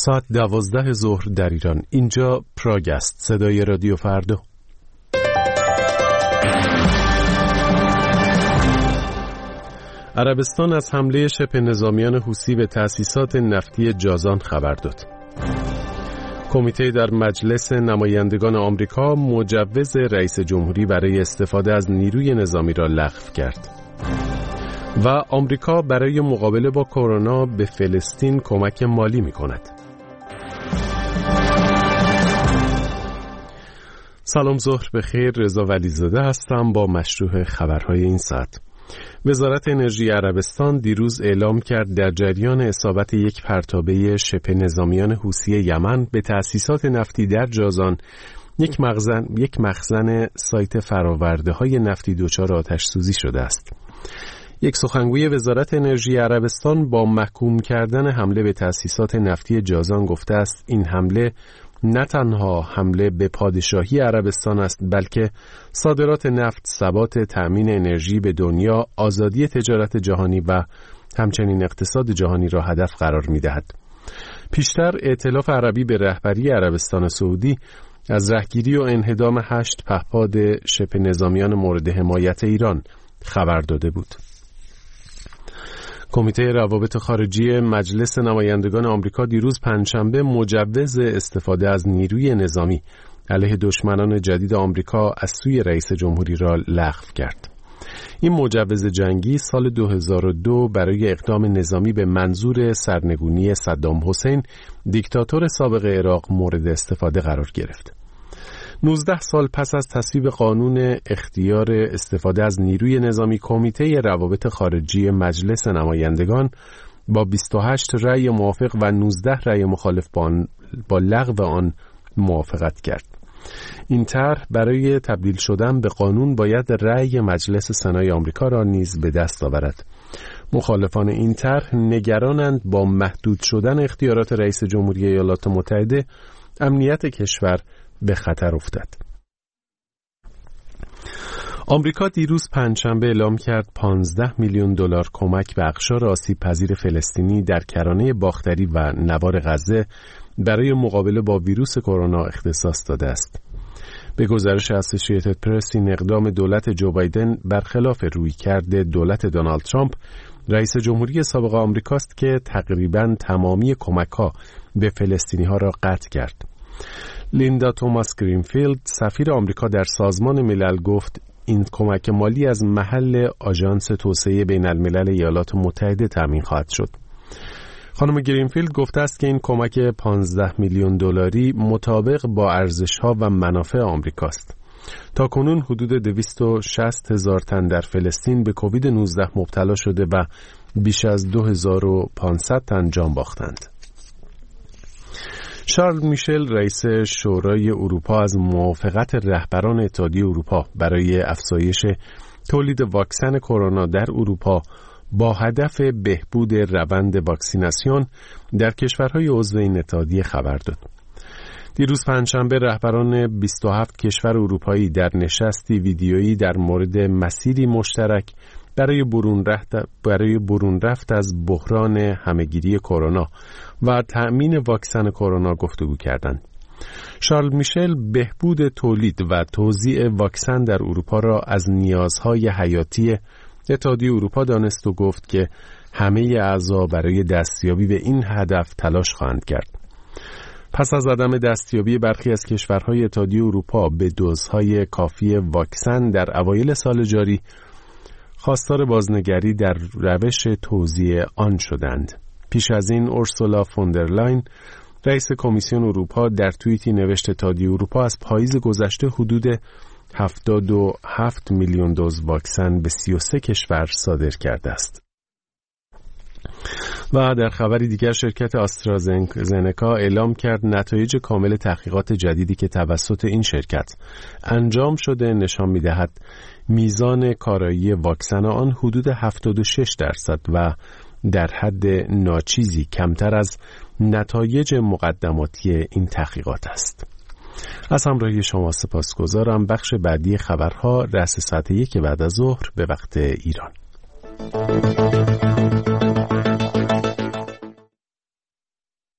ساعت 12 ظهر در ایران. اینجا پراگ است. صدای رادیو فردا. عربستان از حمله شبه نظامیان حوثی به تأسیسات نفتی جازان خبر داد. کمیته در مجلس نمایندگان آمریکا مجوز رئیس جمهوری برای استفاده از نیروی نظامی را لغو کرد. و آمریکا برای مقابله با کرونا به فلسطین کمک مالی می‌کند. سلام ظهر بخیر، رضا ولیزاده هستم با مشروع خبرهای این ساعت. وزارت انرژی عربستان دیروز اعلام کرد در جریان اصابت یک پرتابه شبه نظامیان حوثی یمن به تأسیسات نفتی در جازان یک مخزن سایت فرآورده‌های نفتی دچار آتش سوزی شده است. یک سخنگوی وزارت انرژی عربستان با محکوم کردن حمله به تأسیسات نفتی جازان گفته است این حمله نه تنها حمله به پادشاهی عربستان است، بلکه صادرات نفت، ثبات تأمین انرژی به دنیا، آزادی تجارت جهانی و همچنین اقتصاد جهانی را هدف قرار می‌دهد. پیشتر ائتلاف عربی به رهبری عربستان سعودی از رهگیری و انهدام 8 پهپاد شبه نظامیان مورد حمایت ایران خبر داده بود. کمیته روابط خارجی مجلس نمایندگان آمریکا دیروز پنجشنبه مجوز استفاده از نیروی نظامی علیه دشمنان جدید آمریکا از سوی رئیس جمهوری را لغو کرد. این مجوز جنگی سال 2002 برای اقدام نظامی به منظور سرنگونی صدام حسین دیکتاتور سابق عراق مورد استفاده قرار گرفت. 19 سال پس از تصویب قانون اختیار استفاده از نیروی نظامی، کمیته روابط خارجی مجلس نمایندگان با 28 رأی موافق و 19 رأی مخالف با لغو آن موافقت کرد. این طرح برای تبدیل شدن به قانون باید رأی مجلس سنای آمریکا را نیز به دست آورد. مخالفان این طرح نگرانند با محدود شدن اختیارات رئیس جمهوری ایالات متحده امنیت کشور به خطر افتد. آمریکا دیروز پنجشنبه اعلام کرد 15 میلیون دلار کمک به اقشار آسیب پذیر فلسطینی در کرانه باختری و نوار غزه برای مقابله با ویروس کرونا اختصاص داده است. به گزارش اسوسییتد پرس، این اقدام دولت جو بایدن برخلاف رویکرد دولت دونالد ترامپ رئیس جمهوری سابق آمریکاست که تقریباً تمامی کمک‌ها به فلسطینی‌ها را قطع کرد. لیندا توماس گرینفیلد، سفیر آمریکا در سازمان ملل، گفت این کمک مالی از محل آژانس توسعه بین الملل ایالات متحده تامین خواهد شد. خانم گرینفیلد گفته است که این کمک 15 میلیون دلاری مطابق با ارزش‌ها و منافع آمریکاست. تاکنون حدود 260,000 تن در فلسطین به کووید 19 مبتلا شده و بیش از 2500 تن جان باختند. شارل میشل، رئیس شورای اروپا، از موافقت رهبران اتحادیه اروپا برای افزایش تولید واکسن کرونا در اروپا با هدف بهبود روند واکسیناسیون در کشورهای عضو این اتحادیه خبر داد. دیروز پنجشنبه رهبران 27 کشور اروپایی در نشستی ویدیویی در مورد مسیری مشترک برای برون رفت از بحران همهگیری کرونا و تأمین واکسن کرونا گفتگو کردند. شارل میشل بهبود تولید و توزیع واکسن در اروپا را از نیازهای حیاتی اتحادیه اروپا دانست و گفت که همه اعضا برای دستیابی به این هدف تلاش خواهند کرد. پس از عدم دستیابی برخی از کشورهای اتحادیه اروپا به دوزهای کافی واکسن در اوایل سال جاری، خواستار بازنگری در روش توزیع آن شدند. پیش از این اورسولا فوندرلاین، رئیس کمیسیون اروپا، در توییتی نوشت اتحادیه اروپا از پاییز گذشته حدود 77 میلیون دوز واکسن به 33 کشور صادر کرده است. و در خبری دیگر، شرکت آسترازنکا اعلام کرد نتایج کامل تحقیقات جدیدی که توسط این شرکت انجام شده نشان می‌دهد میزان کارایی واکسن آن حدود 76% و در حد ناچیزی کمتر از نتایج مقدماتی این تحقیقات است. از همراهی شما سپاسگزارم. بخش بعدی خبرها رأس ساعت 1 بعد از ظهر به وقت ایران.